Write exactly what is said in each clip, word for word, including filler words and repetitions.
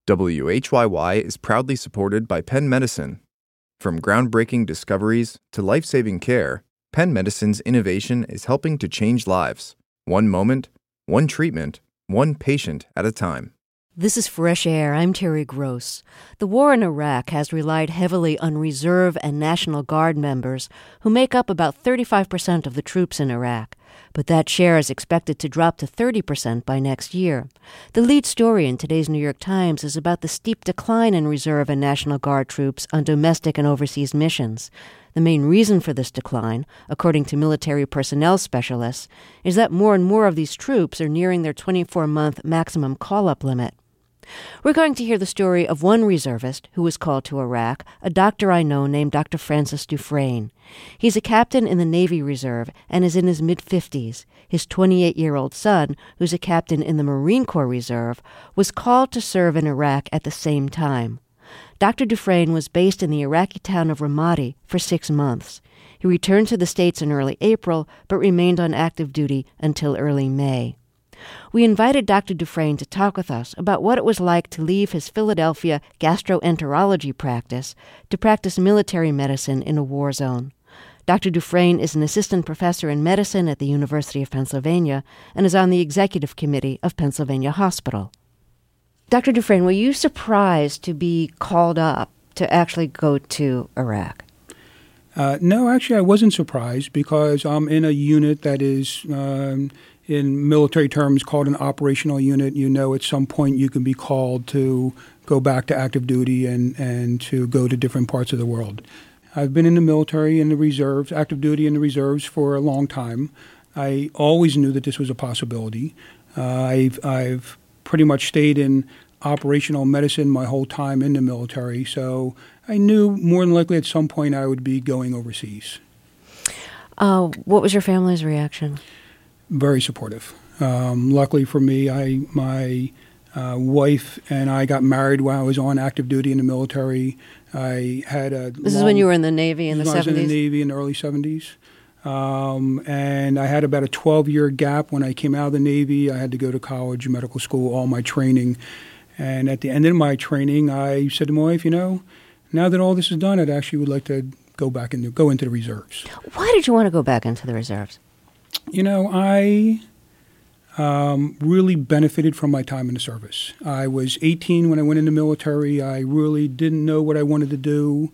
W H Y Y is proudly supported by Penn Medicine. From groundbreaking discoveries to life-saving care, Penn Medicine's innovation is helping to change lives, one moment, one treatment, one patient at a time. This is Fresh Air. I'm Terry Gross. The war in Iraq has relied heavily on Reserve and National Guard members who make up about thirty-five percent of the troops in Iraq. But that share is expected to drop to thirty percent by next year. The lead story in today's New York Times is about the steep decline in Reserve and National Guard troops on domestic and overseas missions. The main reason for this decline, according to military personnel specialists, is that more and more of these troops are nearing their twenty-four month maximum call-up limit. We're going to hear the story of one reservist who was called to Iraq, a doctor I know named Doctor Francis Dufresne. He's a captain in the Navy Reserve and is in his mid-fifties. His twenty-eight-year-old son, who's a captain in the Marine Corps Reserve, was called to serve in Iraq at the same time. Doctor Dufresne was based in the Iraqi town of Ramadi for six months. He returned to the States in early April, but remained on active duty until early May. We invited Doctor Dufresne to talk with us about what it was like to leave his Philadelphia gastroenterology practice to practice military medicine in a war zone. Doctor Dufresne is an assistant professor in medicine at the University of Pennsylvania and is on the executive committee of Pennsylvania Hospital. Doctor Dufresne, were you surprised to be called up to actually go to Iraq? Uh, no, actually, I wasn't surprised because I'm in a unit that is, um, in military terms, called an operational unit. You know, at some point you can be called to go back to active duty and, and to go to different parts of the world. I've been in the military and the reserves, active duty in the reserves for a long time. I always knew that this was a possibility. Uh, I've, I've pretty much stayed in operational medicine my whole time in the military, so I knew more than likely at some point I would be going overseas. Uh, what was your family's reaction? Very supportive. Um, luckily for me, I my uh, wife and I got married while I was on active duty in the military. I had a This long, is when you were in the Navy in the seventies? I was in the Navy in the early seventies. Um, and I had about a twelve-year gap when I came out of the Navy. I had to go to college, medical school, all my training. And at the end of my training, I said to my wife, you know, now that all this is done, I'd actually would like to go back and go into the reserves. Why did you want to go back into the reserves? You know, I um, really benefited from my time in the service. I was eighteen when I went in the military. I really didn't know what I wanted to do.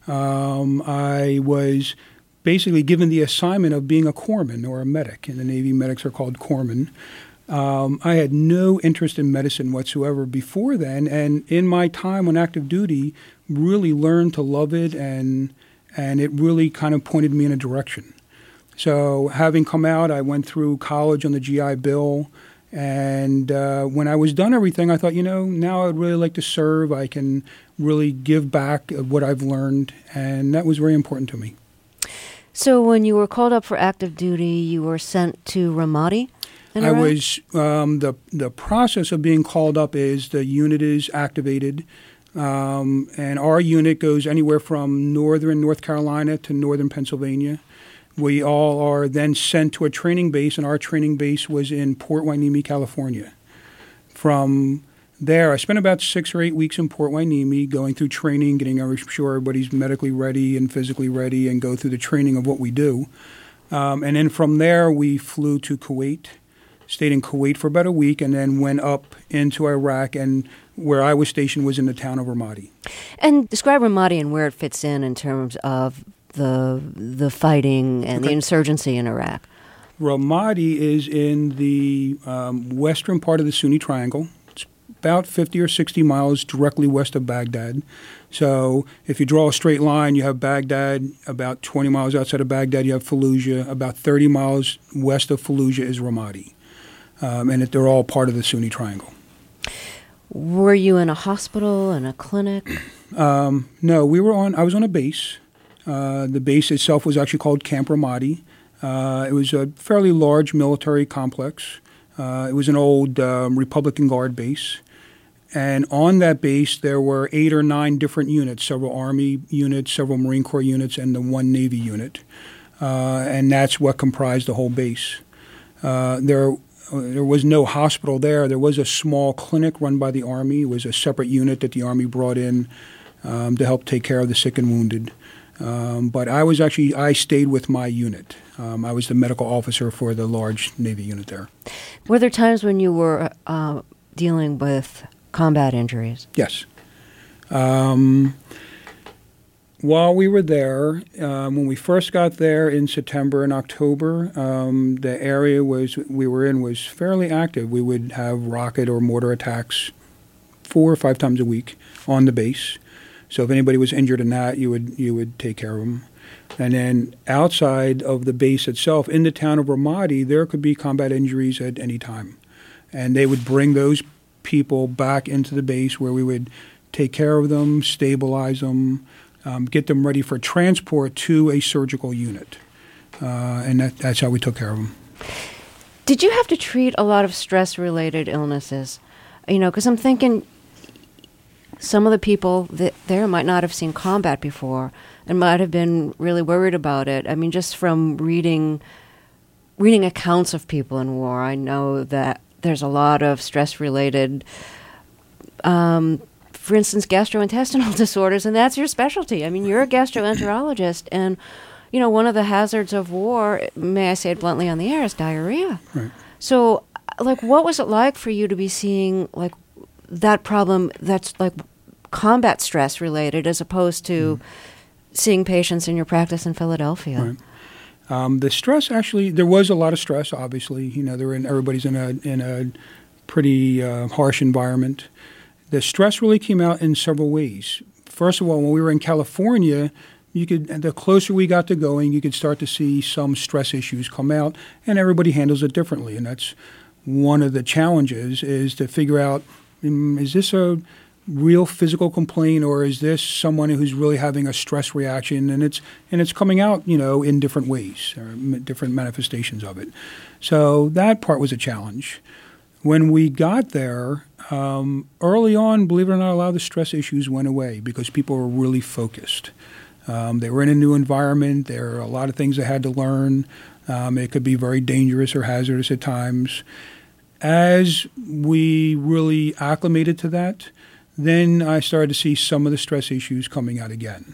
Um, I was basically given the assignment of being a corpsman or a medic. In the Navy, medics are called corpsmen. Um, I had no interest in medicine whatsoever before then, and in my time on active duty, really learned to love it, and and it really kind of pointed me in a direction. So having come out, I went through college on the G I Bill, and uh, when I was done everything, I thought, you know, now I'd really like to serve. I can really give back what I've learned, and that was very important to me. So when you were called up for active duty, you were sent to Ramadi? I was, um, the the process of being called up is the unit is activated, um, and our unit goes anywhere from northern North Carolina to northern Pennsylvania. We all are then sent to a training base, and our training base was in Port Hueneme, California. From there, I spent about six or eight weeks in Port Hueneme going through training, getting sure everybody's medically ready and physically ready, and go through the training of what we do. Um, and then from there, we flew to Kuwait, stayed in Kuwait for about a week, and then went up into Iraq, and where I was stationed was in the town of Ramadi. And describe Ramadi and where it fits in in terms of the the fighting and okay. the insurgency in Iraq. Ramadi is in the um, western part of the Sunni Triangle. It's about fifty or sixty miles directly west of Baghdad. So if you draw a straight line, you have Baghdad. About twenty miles outside of Baghdad, you have Fallujah. About thirty miles west of Fallujah is Ramadi. Um, and it, they're all part of the Sunni Triangle. Were you in a hospital, in a clinic? Um, no, we were on. I was on a base. Uh, the base itself was actually called Camp Ramadi. Uh, it was a fairly large military complex. Uh, it was an old um, Republican Guard base. And on that base, there were eight or nine different units, several Army units, several Marine Corps units, and the one Navy unit. Uh, and that's what comprised the whole base. Uh, there there was no hospital there. There was a small clinic run by the Army. It was a separate unit that the Army brought in um, to help take care of the sick and wounded. Um, but I was actually, I stayed with my unit. Um, I was the medical officer for the large Navy unit there. Were there times when you were uh, dealing with combat injuries? Yes. Um, while we were there, um, when we first got there in September and October, um, the area was we were in was fairly active. We would have rocket or mortar attacks four or five times a week on the base. So if anybody was injured in that, you would you would take care of them. And then outside of the base itself, in the town of Ramadi, there could be combat injuries at any time. And they would bring those people back into the base where we would take care of them, stabilize them, um, get them ready for transport to a surgical unit. Uh, and that, that's how we took care of them. Did you have to treat a lot of stress-related illnesses? You know, because I'm thinking some of the people that there might not have seen combat before and might have been really worried about it. I mean, just from reading reading accounts of people in war, I know that there's a lot of stress-related, um, for instance, gastrointestinal disorders, and that's your specialty. I mean, you're a gastroenterologist, and, you know, one of the hazards of war, may I say it bluntly on the air, is diarrhea. Right. So, like, what was it like for you to be seeing, like, that problem that's, like, combat stress related as opposed to mm. seeing patients in your practice in Philadelphia? Right. Um, the stress actually, there was a lot of stress. Obviously, you know, they're in everybody's in a in a pretty uh, harsh environment. The stress really came out in several ways. First of all, when we were in California, you could the closer we got to going, you could start to see some stress issues come out, and everybody handles it differently. And that's one of the challenges is to figure out um, is this a real physical complaint, or is this someone who's really having a stress reaction, and it's and it's coming out, you know, in different ways, or different manifestations of it. So that part was a challenge. When we got there, um, early on, believe it or not, a lot of the stress issues went away because people were really focused. Um, they were in a new environment. There are a lot of things they had to learn. Um, it could be very dangerous or hazardous at times. As we really acclimated to that, then I started to see some of the stress issues coming out again.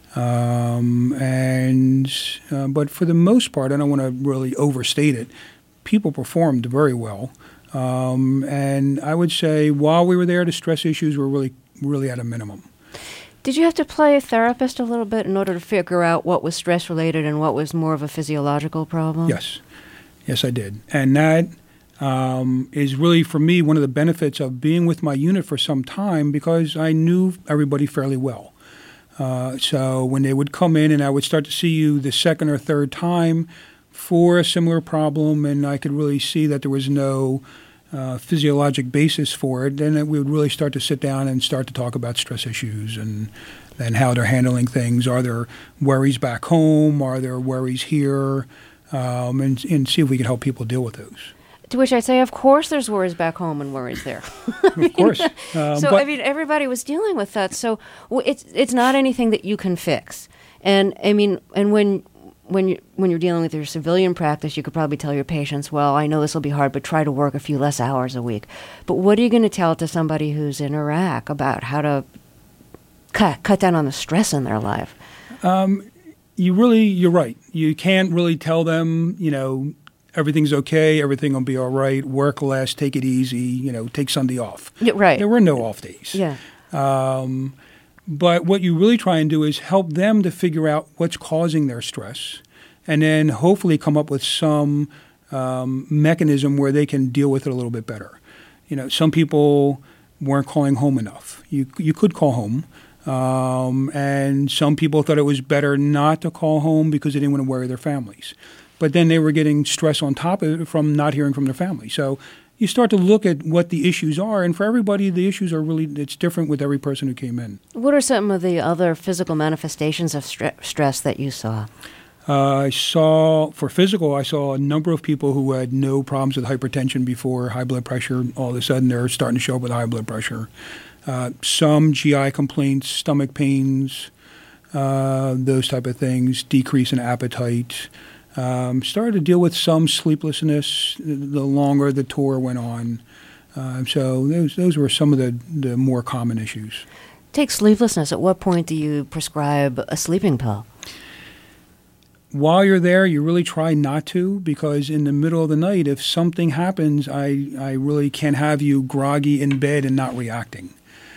Um, and uh, but for the most part, I don't want to really overstate it, people performed very well. Um, and I would say while we were there, the stress issues were really, really at a minimum. Did you have to play therapist a little bit in order to figure out what was stress-related and what was more of a physiological problem? Yes. Yes, I did. And that Um, is really, for me, one of the benefits of being with my unit for some time because I knew everybody fairly well. Uh, so when they would come in and I would start to see you the second or third time for a similar problem, and I could really see that there was no uh, physiologic basis for it, then we would really start to sit down and start to talk about stress issues and, and how they're handling things. Are there worries back home? Are there worries here? Um, and, and see if we can help people deal with those. To which I say, of course there's worries back home and worries there. Of course. Um, so, but, I mean, everybody was dealing with that. So well, it's it's not anything that you can fix. And, I mean, and when when you, when you're dealing with your civilian practice, you could probably tell your patients, well, I know this will be hard, but try to work a few less hours a week. But what are you going to tell to somebody who's in Iraq about how to cut, cut down on the stress in their life? Um, you really, you're right. You can't really tell them, you know, everything's okay, everything will be all right, work less, take it easy, you know, take Sunday off. Yeah, right. There were no off days. Yeah. Um, but what you really try and do is help them to figure out what's causing their stress and then hopefully come up with some um, mechanism where they can deal with it a little bit better. You know, some people weren't calling home enough. You, you could call home. Um, and some people thought it was better not to call home because they didn't want to worry their families. But then they were getting stress on top of it from not hearing from their family. So you start to look at what the issues are, and for everybody, the issues are really, it's different with every person who came in. What are some of the other physical manifestations of stre- stress that you saw? Uh, I saw, for physical, I saw a number of people who had no problems with hypertension before, high blood pressure. All of a sudden, they're starting to show up with high blood pressure. Uh, some G I complaints, stomach pains, uh, those type of things, decrease in appetite. Um, started to deal with some sleeplessness the longer the tour went on. Uh, so those those were some of the, the more common issues. Take sleeplessness. At what point do you prescribe a sleeping pill? While you're there, you really try not to, because in the middle of the night, if something happens, I, I really can't have you groggy in bed and not reacting.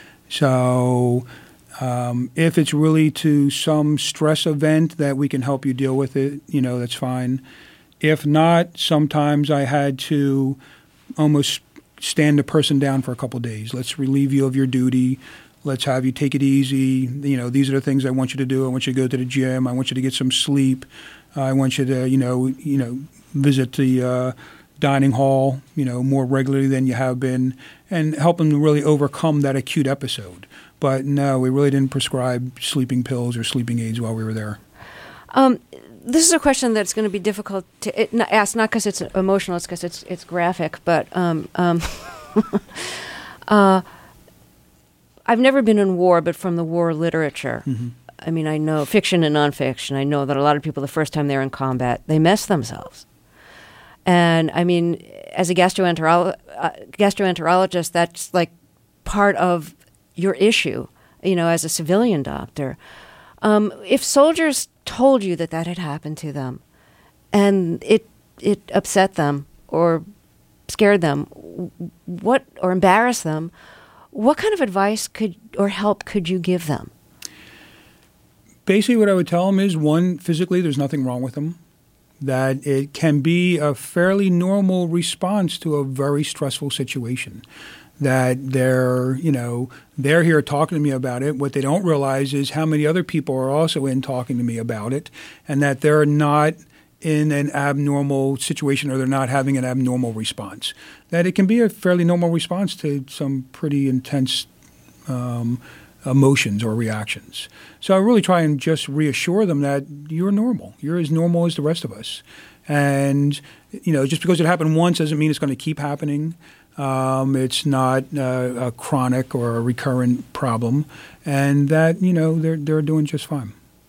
So um, if it's really to some stress event that we can help you deal with it, you know, that's fine. If not, sometimes I had to almost stand the person down for a couple of days. Let's relieve you of your duty. Let's have you take it easy. You know, these are the things I want you to do. I want you to go to the gym. I want you to get some sleep. Uh, I want you to, you know, you know, visit the uh, dining hall, you know, more regularly than you have been, and help them to really overcome that acute episode. But no, we really didn't prescribe sleeping pills or sleeping aids while we were there. Um, this is a question that's going to be difficult to it, not, ask, not because it's emotional, it's because it's it's graphic. But um, um, uh, I've never been in war, but from the war literature, mm-hmm. I mean, I know fiction and nonfiction. I know that a lot of people, the first time they're in combat, they mess themselves. And I mean, as a gastroenterolo- uh, gastroenterologist, that's like part of your issue, you know, as a civilian doctor. Um, if soldiers told you that that had happened to them and it it upset them or scared them, what or embarrassed them, what kind of advice could or help could you give them? Basically, what I would tell them is, one, physically, there's nothing wrong with them. That it can be a fairly normal response to a very stressful situation. That they're, you know, they're here talking to me about it. What they don't realize is how many other people are also in talking to me about it, and that they're not in an abnormal situation or they're not having an abnormal response. That it can be a fairly normal response to some pretty intense um, emotions or reactions. So I really try and just reassure them that you're normal. You're as normal as the rest of us. And, you know, just because it happened once doesn't mean it's going to keep happening. Um, it's not uh, a chronic or a recurrent problem. And that, you know, they're they're doing just fine.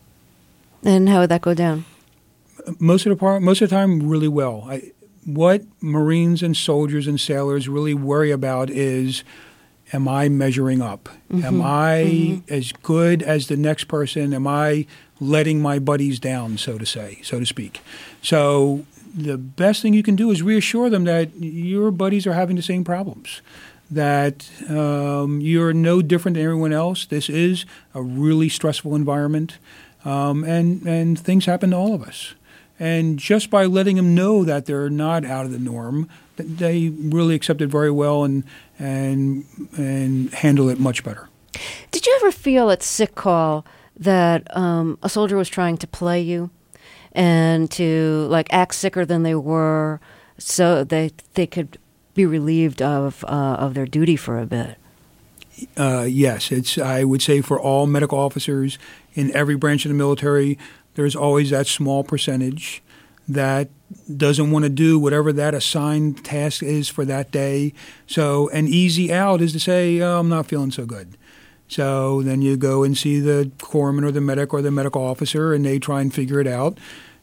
And how would that go down? Most of the part, most of the time, really well. I, what Marines and soldiers and sailors really worry about is, am I measuring up? Mm-hmm. Am I mm-hmm. as good as the next person? Am I letting my buddies down, so to say, so to speak? So the best thing you can do is reassure them that your buddies are having the same problems, that um, you're no different than everyone else. This is a really stressful environment, um, and, and things happen to all of us. And just by letting them know that they're not out of the norm, they really accept it very well and and and handle it much better. Did you ever feel at sick call that um, a soldier was trying to play you and to like act sicker than they were so they they could be relieved of uh, of their duty for a bit? Uh, yes, it's I would say for all medical officers in every branch of the military, there's always that small percentage that doesn't want to do whatever that assigned task is for that day. So an easy out is to say, oh, I'm not feeling so good. So then you go and see the corpsman or the medic or the medical officer, and they try and figure it out.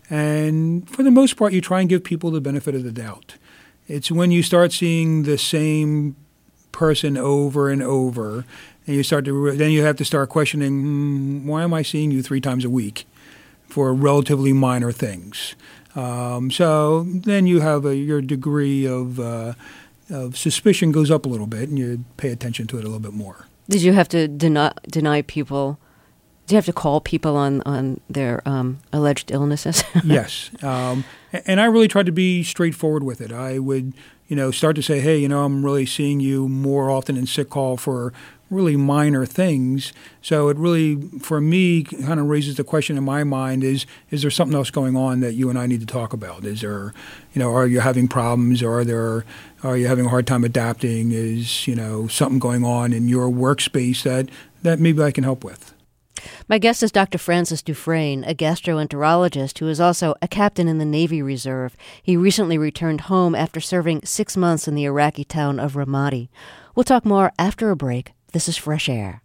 And for the most part, you try and give people the benefit of the doubt. It's when you start seeing the same person over and over, and you start to then you have to start questioning, hmm, why am I seeing you three times a week for relatively minor things? Um, so then you have a, your degree of, uh, of suspicion goes up a little bit, and you pay attention to it a little bit more. Did you have to deny, deny people? Do you have to call people on, on their um, alleged illnesses? Yes. Um, and I really tried to be straightforward with it. I would, you know, start to say, hey, you know, I'm really seeing you more often in sick call for really minor things. So it really, for me, kind of raises the question in my mind is, is there something else going on that you and I need to talk about? Is there, you know, are you having problems? Or are there, are you having a hard time adapting? Is, you know, something going on in your workspace that, that maybe I can help with? My guest is Doctor Francis Dufresne, a gastroenterologist who is also a captain in the Navy Reserve. He recently returned home after serving six months in the Iraqi town of Ramadi. We'll talk more after a break. This is Fresh Air.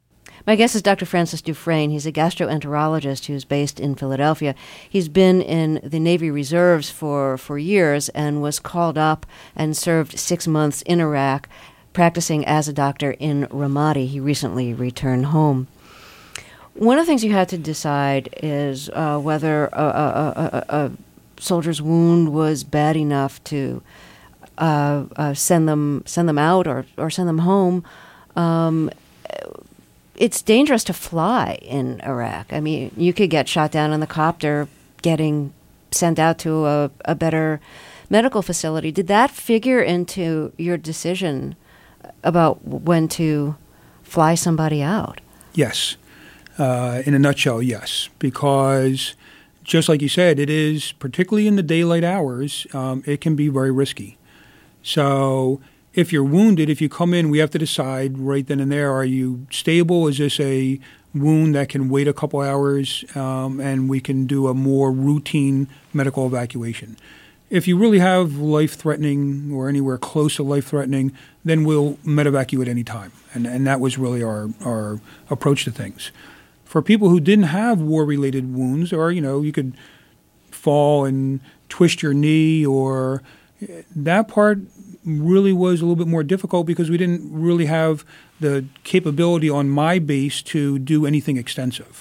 My guest is Doctor Francis Dufresne. He's a gastroenterologist who's based in Philadelphia. He's been in the Navy Reserves for, for years and was called up and served six months in Iraq, practicing as a doctor in Ramadi. He recently returned home. One of the things you had to decide is uh, whether a, a, a, a soldier's wound was bad enough to uh, uh, send them send them out or, or send them home. Um, It's dangerous to fly in Iraq. I mean, you could get shot down in the copter getting sent out to a, a better medical facility. Did that figure into your decision about when to fly somebody out? Yes. Uh, in a nutshell, yes. Because just like you said, it is, particularly in the daylight hours, um, it can be very risky. So if you're wounded, if you come in, we have to decide right then and there, are you stable? Is this a wound that can wait a couple hours um, and we can do a more routine medical evacuation? If you really have life-threatening or anywhere close to life-threatening, then we'll medevac you at any time. And, and that was really our, our approach to things. For people who didn't have war-related wounds, or, you know, you could fall and twist your knee, or that part really was a little bit more difficult because we didn't really have the capability on my base to do anything extensive.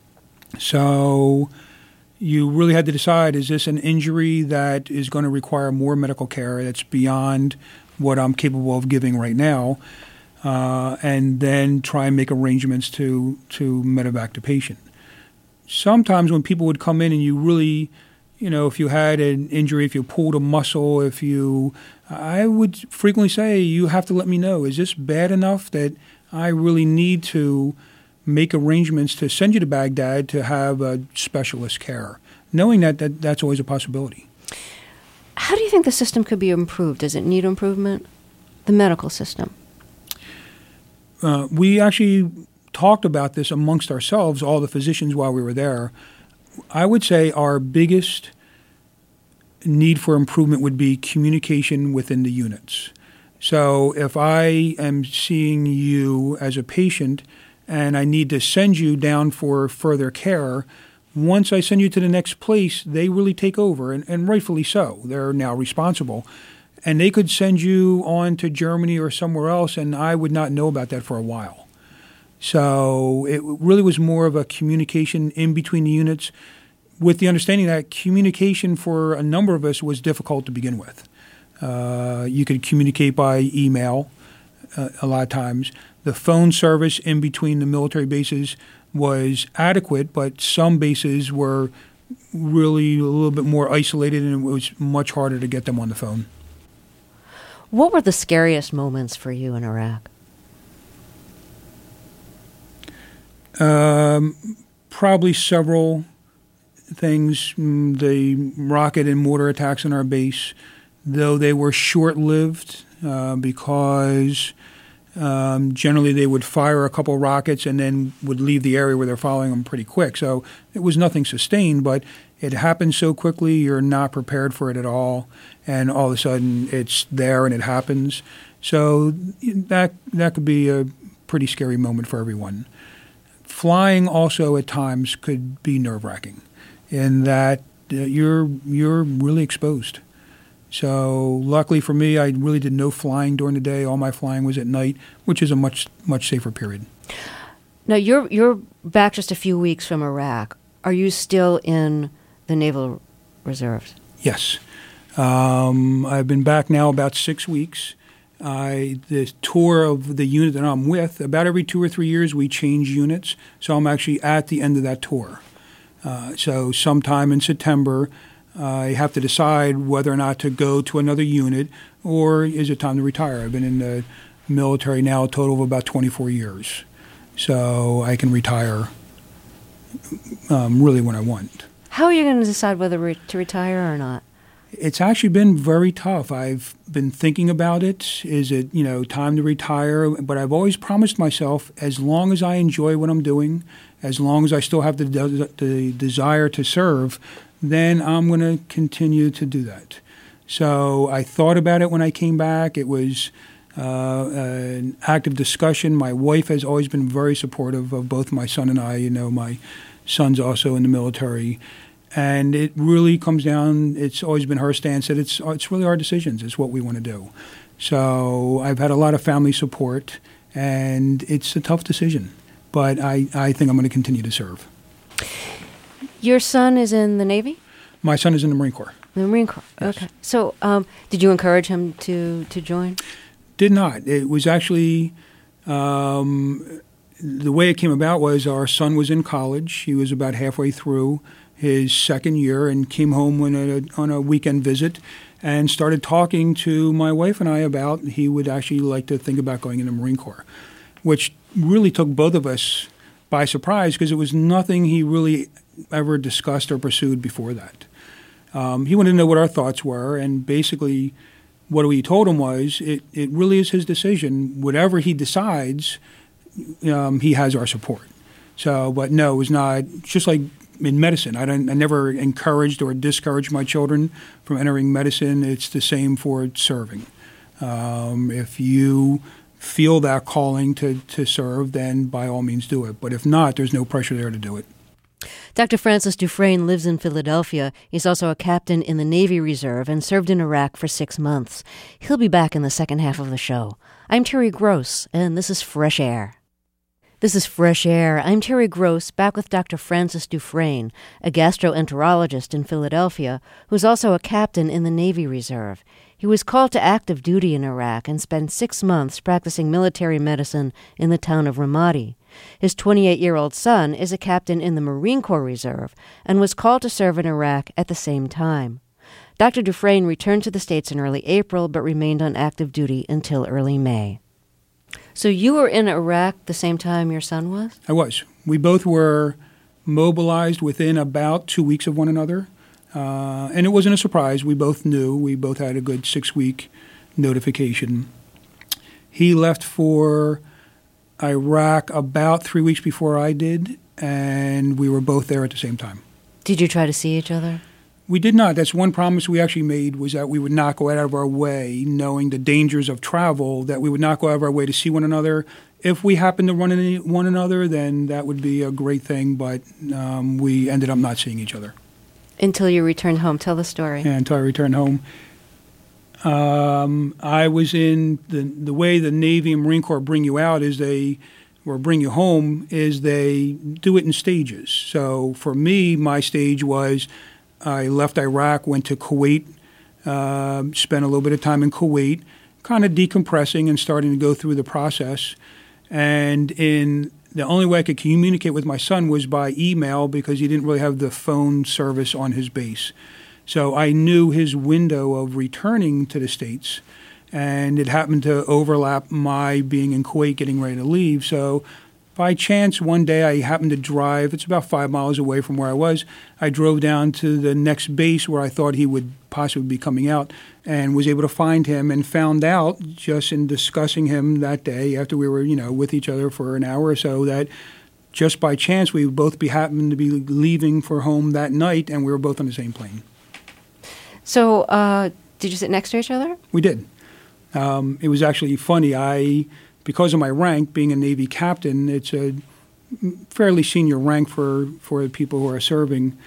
So you really had to decide, is this an injury that is going to require more medical care that's beyond what I'm capable of giving right now, uh, and then try and make arrangements to, to medevac the patient. Sometimes when people would come in and you really, you know, if you had an injury, if you pulled a muscle, if you, I would frequently say, you have to let me know, is this bad enough that I really need to make arrangements to send you to Baghdad to have a specialist care, knowing that, that that's always a possibility. How do you think the system could be improved? Does it need improvement? The medical system? Uh, we actually talked about this amongst ourselves, all the physicians, while we were there. I would say our biggest need for improvement would be communication within the units. So if I am seeing you as a patient and I need to send you down for further care, once I send you to the next place, they really take over, and, and rightfully so. They're now responsible. And they could send you on to Germany or somewhere else, and I would not know about that for a while. So it really was more of a communication in between the units, with the understanding that communication for a number of us was difficult to begin with. Uh, you could communicate by email uh, a lot of times. The phone service in between the military bases was adequate, but some bases were really a little bit more isolated, and it was much harder to get them on the phone. What were the scariest moments for you in Iraq? Um, probably several things. The rocket and mortar attacks on our base, though they were short-lived uh, because um, generally they would fire a couple rockets and then would leave the area where they're following them pretty quick. So it was nothing sustained, but it happened so quickly, you're not prepared for it at all, and all of a sudden it's there and it happens. So that that could be a pretty scary moment for everyone. Flying also at times could be nerve-wracking in that uh, you're you're really exposed. So luckily for me, I really did no flying during the day. All my flying was at night, which is a much much safer period. Now, you're you're back just a few weeks from Iraq. Are you still in the Naval Reserves? Yes. Um, I've been back now about six weeks. I, the tour of the unit that I'm with, about every two or three years we change units, so I'm actually at the end of that tour. Uh, so sometime in September, uh, I have to decide whether or not to go to another unit, or is it time to retire. I've been in the military now a total of about twenty-four years, so I can retire um, really when I want. How are you going to decide whether re- to retire or not? It's actually been very tough. I've been thinking about it. Is it, you know, time to retire? But I've always promised myself, as long as I enjoy what I'm doing, as long as I still have the, de- the desire to serve, then I'm going to continue to do that. So I thought about it when I came back. It was uh, an active discussion. My wife has always been very supportive of both my son and I. You know, my son's also in the military. And it really comes down, it's always been her stance that it's it's really our decisions. It's what we want to do. So I've had a lot of family support, and it's a tough decision. But I, I think I'm going to continue to serve. Your son is in the Navy? My son is in the Marine Corps. The Marine Corps. Yes. Okay. So um, did you encourage him to, to join? Did not. It was actually, um, the way it came about was our son was in college. He was about halfway through his second year and came home on a, on a weekend visit and started talking to my wife and I about he would actually like to think about going in the Marine Corps, which really took both of us by surprise because it was nothing he really ever discussed or pursued before that. Um, he wanted to know what our thoughts were, and basically what we told him was it, it really is his decision. Whatever he decides, um, he has our support. So, but no, it was not, just like in medicine. I, don't, I never encouraged or discouraged my children from entering medicine. It's the same for serving. Um, if you feel that calling to, to serve, then by all means do it. But if not, there's no pressure there to do it. Doctor Francis Dufresne lives in Philadelphia. He's also a captain in the Navy Reserve and served in Iraq for six months. He'll be back in the second half of the show. I'm Terry Gross, and this is Fresh Air. This is Fresh Air. I'm Terry Gross, back with Doctor Francis Dufresne, a gastroenterologist in Philadelphia, who's also a captain in the Navy Reserve. He was called to active duty in Iraq and spent six months practicing military medicine in the town of Ramadi. His twenty-eight-year-old son is a captain in the Marine Corps Reserve and was called to serve in Iraq at the same time. Doctor Dufresne returned to the States in early April but remained on active duty until early May. So you were in Iraq the same time your son was? I was. We both were mobilized within about two weeks of one another. Uh, and it wasn't a surprise. We both knew. We both had a good six-week notification. He left for Iraq about three weeks before I did, and we were both there at the same time. Did you try to see each other? We did not. That's one promise we actually made, was that we would not go out of our way, knowing the dangers of travel, that we would not go out of our way to see one another. If we happened to run into one another, then that would be a great thing, but um, we ended up not seeing each other. Until you returned home. Tell the story. Yeah, until I returned home. Um, I was in, the, the way the Navy and Marine Corps bring you out is they, or bring you home, is they do it in stages. So for me, my stage was I left Iraq, went to Kuwait, uh, spent a little bit of time in Kuwait, kind of decompressing and starting to go through the process. And in the only way I could communicate with my son was by email because he didn't really have the phone service on his base. So I knew his window of returning to the States, and it happened to overlap my being in Kuwait getting ready to leave. So by chance, one day I happened to drive, it's about five miles away from where I was. I drove down to the next base where I thought he would possibly be coming out and was able to find him, and found out just in discussing him that day after we were, you know, with each other for an hour or so, that just by chance we would both be happened to be leaving for home that night, and we were both on the same plane. So uh, did you sit next to each other? We did. Um, it was actually funny. I, because of my rank, being a Navy captain, it's a fairly senior rank for, for the people who are serving.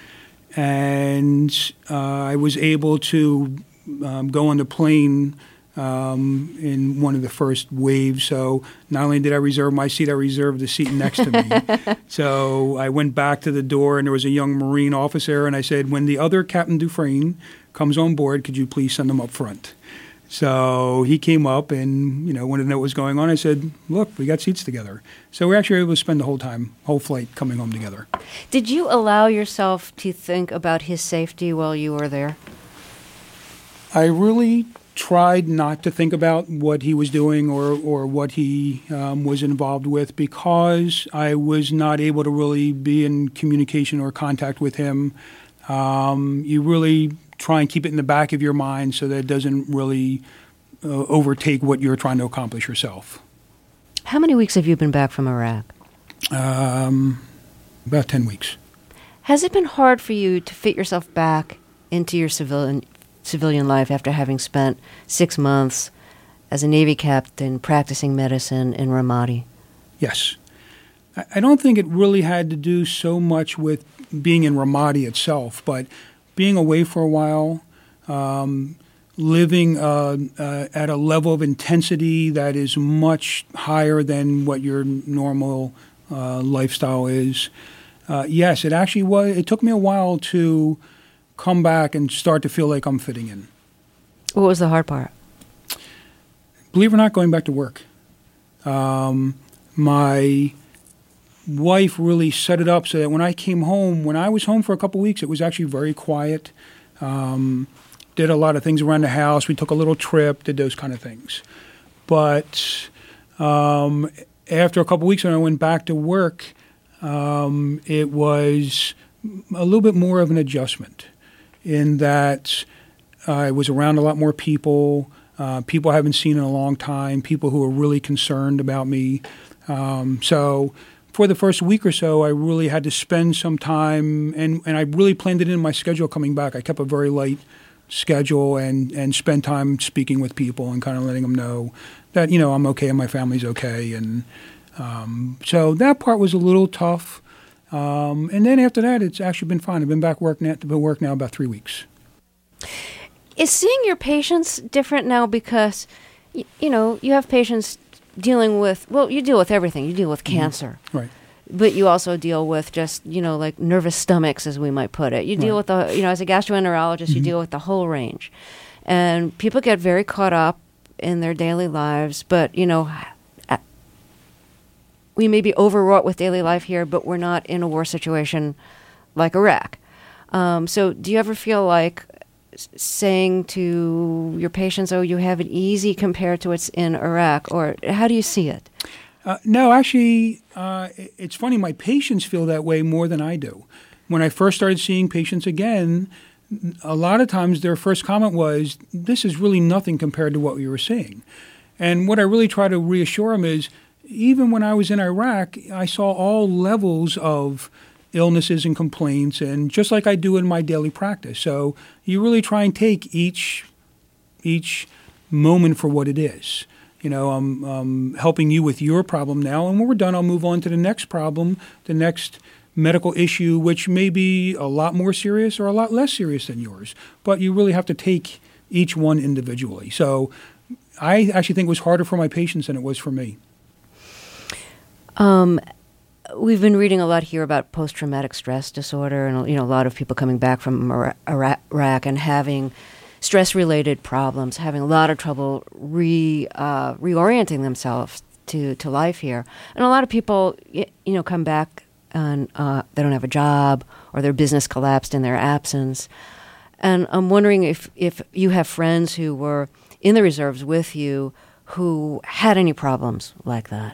And uh, I was able to um, go on the plane um, in one of the first waves. So not only did I reserve my seat, I reserved the seat next to me. So I went back to the door, and there was a young Marine officer, and I said, when the other Captain Dufresne comes on board, could you please send him up front? So he came up and, you know, wanted to know what was going on. I said, look, we got seats together. So we actually were able to spend the whole time, whole flight coming home together. Did you allow yourself to think about his safety while you were there? I really tried not to think about what he was doing or, or what he um, was involved with, because I was not able to really be in communication or contact with him. Um, you really try and keep it in the back of your mind so that it doesn't really uh, overtake what you're trying to accomplish yourself. How many weeks have you been back from Iraq? Um, about ten weeks. Has it been hard for you to fit yourself back into your civilian civilian life after having spent six months as a Navy captain practicing medicine in Ramadi? Yes. I I don't think it really had to do so much with being in Ramadi itself, but being away for a while, um, living uh, uh, at a level of intensity that is much higher than what your normal uh, lifestyle is. Uh, yes, it actually was. It took me a while to come back and start to feel like I'm fitting in. What was the hard part? Believe it or not, going back to work. Um, my wife really set it up so that when I came home, when I was home for a couple weeks, it was actually very quiet. Um, did a lot of things around the house. We took a little trip, did those kind of things. But um, after a couple weeks when I went back to work, um, it was a little bit more of an adjustment in that I was around a lot more people, uh, people I haven't seen in a long time, people who are really concerned about me. Um, so for the first week or so, I really had to spend some time, and, and I really planned it in my schedule coming back. I kept a very light schedule and, and spend time speaking with people and kind of letting them know that, you know, I'm okay and my family's okay. And um, so that part was a little tough. Um, and then after that, it's actually been fine. I've been back work now, been work now about three weeks. Is seeing your patients different now because, you, you know, you have patients dealing with, well, you deal with everything. You deal with cancer. Mm-hmm. Right. But you also deal with just, you know, like nervous stomachs, as we might put it. You deal Right. with the, you know, as a gastroenterologist, mm-hmm. you deal with the whole range. And people get very caught up in their daily lives. But, you know, we may be overwrought with daily life here, but we're not in a war situation like Iraq. Um, so do you ever feel like saying to your patients, oh, you have it easy compared to what's in Iraq? Or how do you see it? Uh, no, actually, uh, it's funny. My patients feel that way more than I do. When I first started seeing patients again, a lot of times their first comment was, this is really nothing compared to what we were seeing. And what I really try to reassure them is, even when I was in Iraq, I saw all levels of illnesses and complaints, and just like I do in my daily practice. So you really try and take each each moment for what it is. You know, I'm um, helping you with your problem now, and when we're done, I'll move on to the next problem, the next medical issue, which may be a lot more serious or a lot less serious than yours. But you really have to take each one individually. So I actually think it was harder for my patients than it was for me. Um, we've been reading a lot here about post-traumatic stress disorder, and you know, a lot of people coming back from Iraq and having stress-related problems, having a lot of trouble re uh, reorienting themselves to, to life here. And a lot of people, you know, come back and uh, they don't have a job, or their business collapsed in their absence. And I'm wondering if, if you have friends who were in the reserves with you who had any problems like that.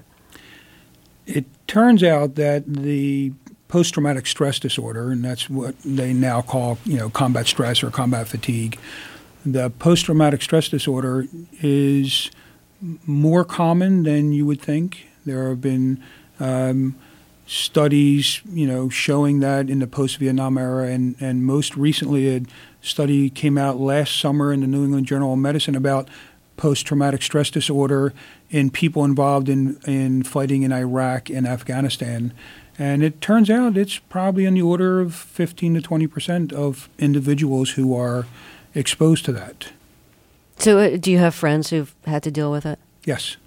It turns out that the post-traumatic stress disorder, and that's what they now call, you know, combat stress or combat fatigue, the post-traumatic stress disorder is more common than you would think. There have been um, studies, you know, showing that in the post-Vietnam era, and, and most recently a study came out last summer in the New England Journal of Medicine about post-traumatic stress disorder in people involved in, in fighting in Iraq and Afghanistan. And it turns out it's probably in the order of fifteen to twenty percent of individuals who are exposed to that. So uh, do you have friends who've had to deal with it? Yes.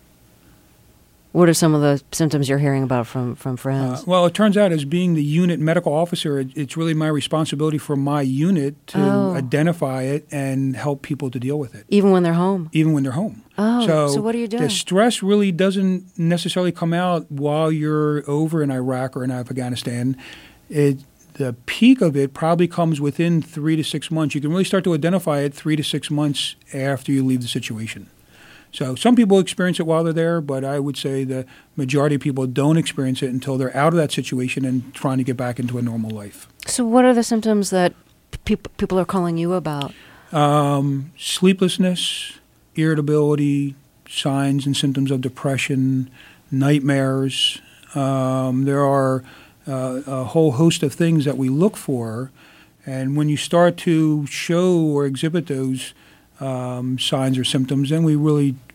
What are some of the symptoms you're hearing about from, from friends? Uh, well, it turns out as being the unit medical officer, it, it's really my responsibility for my unit to oh. identify it and help people to deal with it. Even when they're home? Even when they're home. Oh, so, so what are you doing? The stress really doesn't necessarily come out while you're over in Iraq or in Afghanistan. It, the peak of it probably comes within three to six months. You can really start to identify it three to six months after you leave the situation. So some people experience it while they're there, but I would say the majority of people don't experience it until they're out of that situation and trying to get back into a normal life. So what are the symptoms that pe- people are calling you about? Um, sleeplessness, irritability, signs and symptoms of depression, nightmares. Um, there are uh, a whole host of things that we look for, and when you start to show or exhibit those Um, signs or symptoms, then we really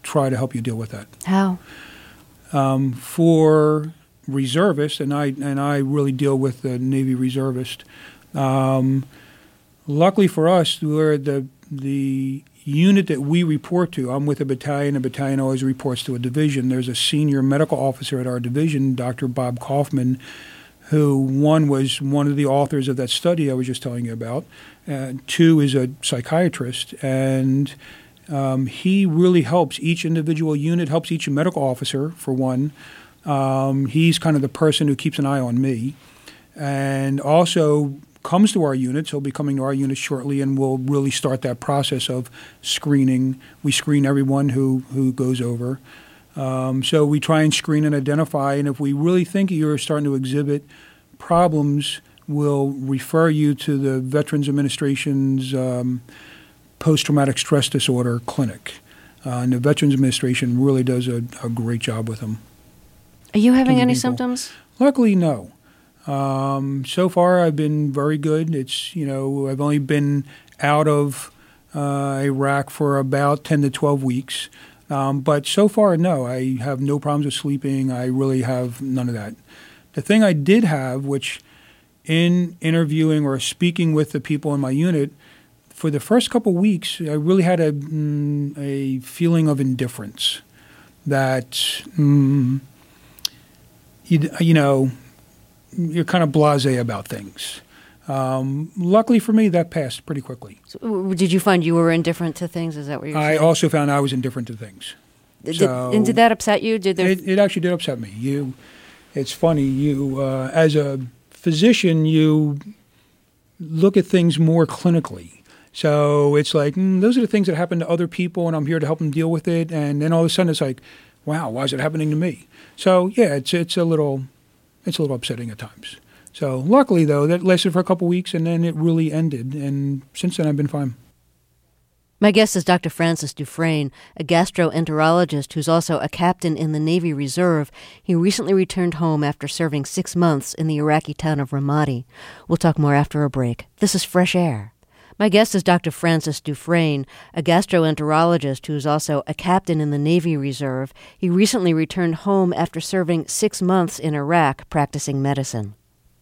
try to help you deal with that. How? Um, for reservists, and I and I really deal with the Navy reservist. Um, luckily for us, we're the the unit that we report to. I'm with a battalion. A battalion always reports to a division. There's a senior medical officer at our division, Doctor Bob Kaufman, who, one, was one of the authors of that study I was just telling you about. Uh, two, is a psychiatrist, and um, he really helps each individual unit, helps each medical officer, for one. Um, he's kind of the person who keeps an eye on me, and also comes to our units. He'll be coming to our unit shortly, and we'll really start that process of screening. We screen everyone who, who goes over. Um, so we try and screen and identify, and if we really think you're starting to exhibit problems, we'll refer you to the Veterans Administration's um, post-traumatic stress disorder clinic. Uh, and the Veterans Administration really does a, a great job with them. Are you having any people. symptoms? Luckily, no. Um, so far, I've been very good. It's, you know, I've only been out of uh, Iraq for about ten to twelve weeks. Um, but so far, no. I have no problems with sleeping. I really have none of that. The thing I did have, which in interviewing or speaking with the people in my unit, for the first couple of weeks, I really had a, mm, a feeling of indifference that, mm, you, you know, you're kind of blasé about things. Um, luckily for me, that passed pretty quickly. So, did you find you were indifferent to things? Is that what you're I saying? also found I was indifferent to things. Did, So and did that upset you? Did there? It, it actually did upset me. You, it's funny. You, uh, as a physician, you look at things more clinically. So it's like, mm, those are the things that happen to other people, and I'm here to help them deal with it. And then all of a sudden, it's like, wow, why is it happening to me? So yeah, it's it's a little, it's a little upsetting at times. So luckily, though, that lasted for a couple weeks, and then it really ended. And since then, I've been fine. My guest is Doctor Francis Dufresne, a gastroenterologist who's also a captain in the Navy Reserve. He recently returned home after serving six months in the Iraqi town of Ramadi. We'll talk more after a break. This is Fresh Air. My guest is Doctor Francis Dufresne, a gastroenterologist who's also a captain in the Navy Reserve. He recently returned home after serving six months in Iraq practicing medicine.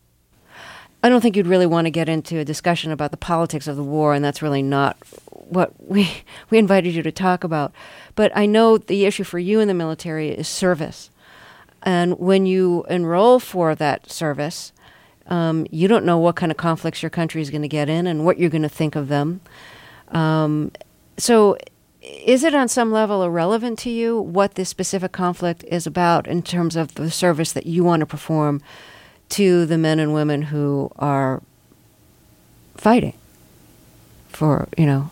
I don't think you'd really want to get into a discussion about the politics of the war, and that's really not what we we invited you to talk about. But I know the issue for you in the military is service. And when you enroll for that service, um, you don't know what kind of conflicts your country is going to get in and what you're going to think of them. Um, so is it on some level irrelevant to you what this specific conflict is about in terms of the service that you want to perform to the men and women who are fighting for, you know?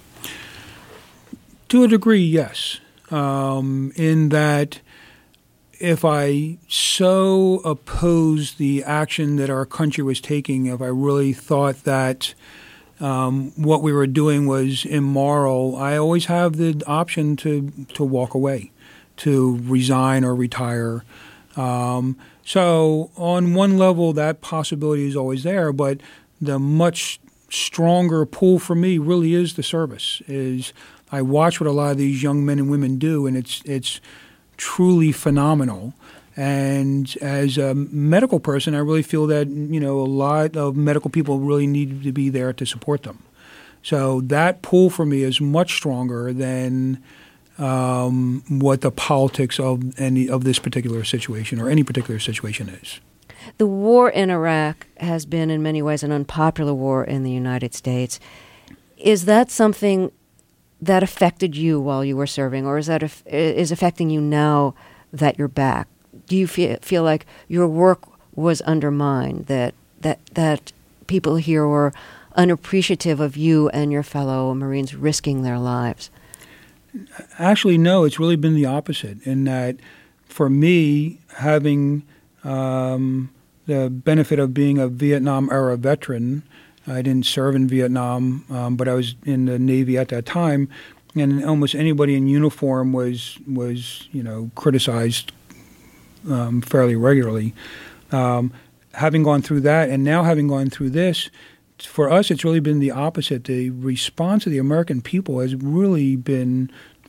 To a degree, yes. Um, in that if I so opposed the action that our country was taking, if I really thought that um, what we were doing was immoral, I always have the option to, to walk away, to resign or retire. Um, so on one level, that possibility is always there, but the much stronger pull for me really is the service. Is I watch what a lot of these young men and women do, and it's it's truly phenomenal. And as a medical person, I really feel that, you know, a lot of medical people really need to be there to support them. So that pull for me is much stronger than Um, what the politics of any of this particular situation or any particular situation is. The war in Iraq has been in many ways an unpopular war in the United States. Is that something that affected you while you were serving, or is that is affecting you now that you're back? Do you feel feel like your work was undermined, that that that people here were unappreciative of you and your fellow Marines risking their lives? Actually, no, it's really been the opposite in that for me, having um, the benefit of being a Vietnam-era veteran, I didn't serve in Vietnam, um, but I was in the Navy at that time, and almost anybody in uniform was, was you know, criticized um, fairly regularly. Um, having gone through that and now having gone through this, for us, it's really been the opposite. The response of the American people has really been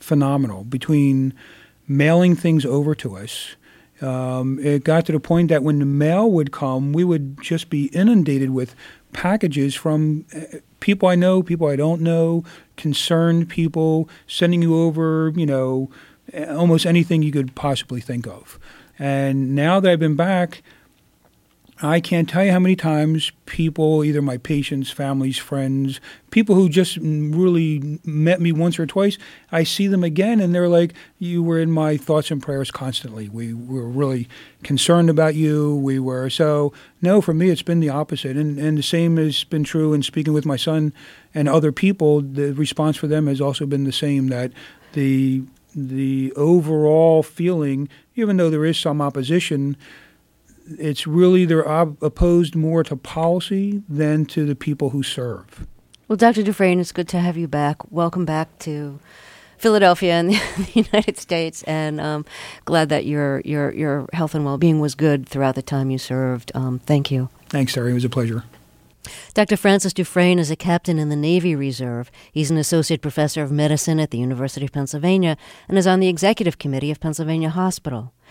phenomenal. Between mailing things over to us, um, it got to the point that when the mail would come, we would just be inundated with packages from people I know, people I don't know, concerned people, sending you over, you know, almost anything you could possibly think of. And now that I've been back, I can't tell you how many times people, either my patients, families, friends, people who just really met me once or twice, I see them again and they're like, you were in my thoughts and prayers constantly. We were really concerned about you. We were. So, no, for me, it's been the opposite. And, and the same has been true in speaking with my son and other people. The response for them has also been the same, that the the overall feeling, even though there is some opposition, it's really they're op- opposed more to policy than to the people who serve. Well, Doctor Dufresne, it's good to have you back. Welcome back to Philadelphia and the United States, and um, glad that your your your health and well-being was good throughout the time you served. Um, thank you. Thanks, Terry. It was a pleasure. Doctor Francis Dufresne is a captain in the Navy Reserve. He's an associate professor of medicine at the University of Pennsylvania and is on the executive committee of Pennsylvania Hospital.